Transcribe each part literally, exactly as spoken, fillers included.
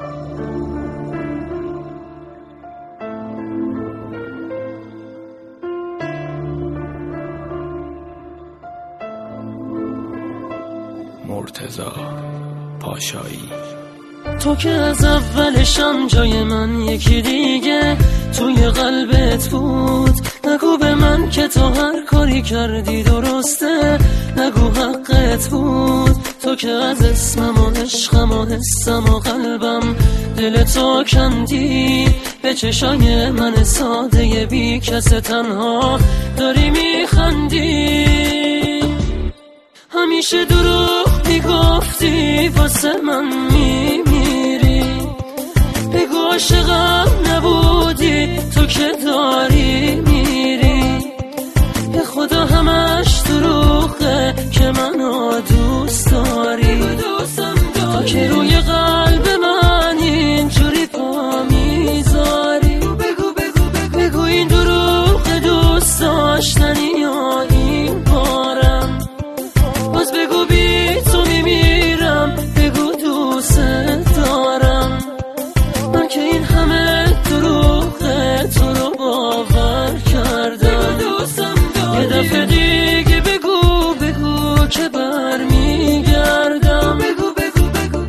مرتضی پاشایی. تو که از اولشم جای من یکی دیگه توی قلبت بود، نگو به من که تو هر کاری کردی درسته، نگو حقت بود. تو که از اسمم و عشقم و حسم و قلبم دل تو کندی، به چشای من ساده بی کس تنها داری میخندی. همیشه دروغ میگفتی واسه من میمیری، بگو عاشقم نبودی تو که داری میری. به خدا همش دروغه که منو دوست داری، تو که روی قلب من اینجوری پا میذاری. بگو بگو بگو این دروغ دوست داشتنی یا این بارم، باز بگو بی تو میمیرم، بگو دوست دارم. من که این همه دروغه تو رو باور کردم، یه دفعه دیگه بگو بگو که برمیگردم. بگو بگو بگو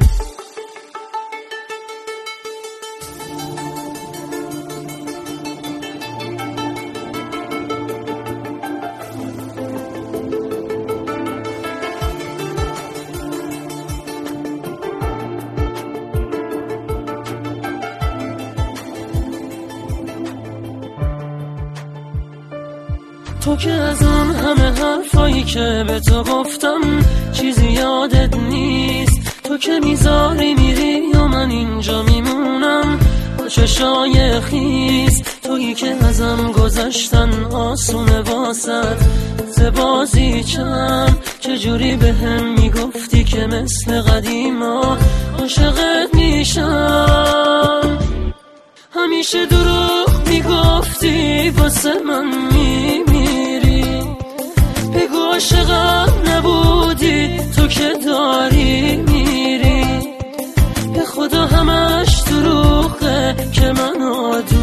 تو که از اون همه حرفایی که به تو گفتم چیزی یادت نیست. تو که میذاری میری و من اینجا میمونم با چشای خیس. تویی که ازم گذشتن آسونه واسد زبازی چم، چجوری به هم میگفتی که مثل قدیما عاشقت میشم. همیشه دروغ میگفتی واسه من میمیری، بگو عاشقم نبودی تو که داری میری. به خدا همش دروغه که منو